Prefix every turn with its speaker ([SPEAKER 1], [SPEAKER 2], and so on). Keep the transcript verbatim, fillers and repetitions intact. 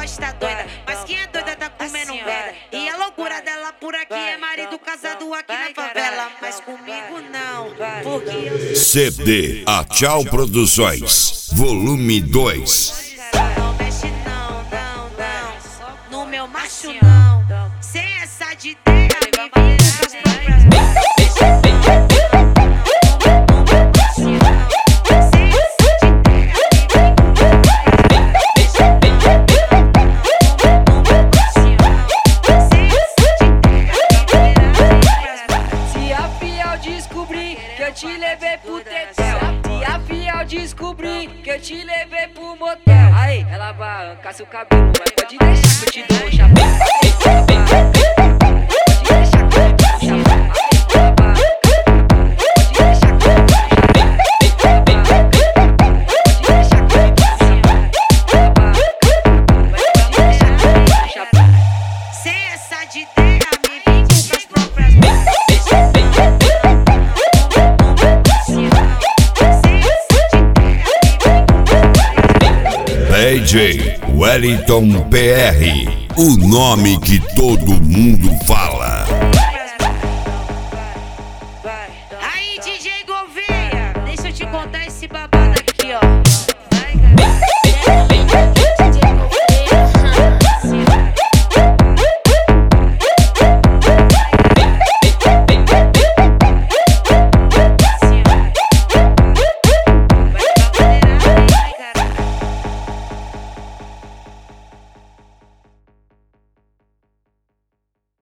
[SPEAKER 1] gosta doida, mas quem é doida tá comendo merda. E a loucura dela por aqui é marido casado aqui na favela. Mas comigo não, porque eu
[SPEAKER 2] C D A Tchau Produções, volume dois.
[SPEAKER 1] não mexe não, não, não. No meu macho não. Sem essa de ideia me vira com as próprias mãos.
[SPEAKER 3] Que eu te levei pro tetel. E a fiel descobri que eu te levei pro motel. Aí, ela vai arrancar seu cabelo, mas pode deixar que eu te dou um chapéu. Pode deixar que eu te dou um chapéu. Pode deixar que eu te dou um chapéu.
[SPEAKER 1] Sem essa de ideia me vim com as próprias mãos.
[SPEAKER 2] D J Wellington P R, o nome que todo mundo fala.
[SPEAKER 1] Aí, D J Gouveia, deixa eu te contar esse babado aqui, ó.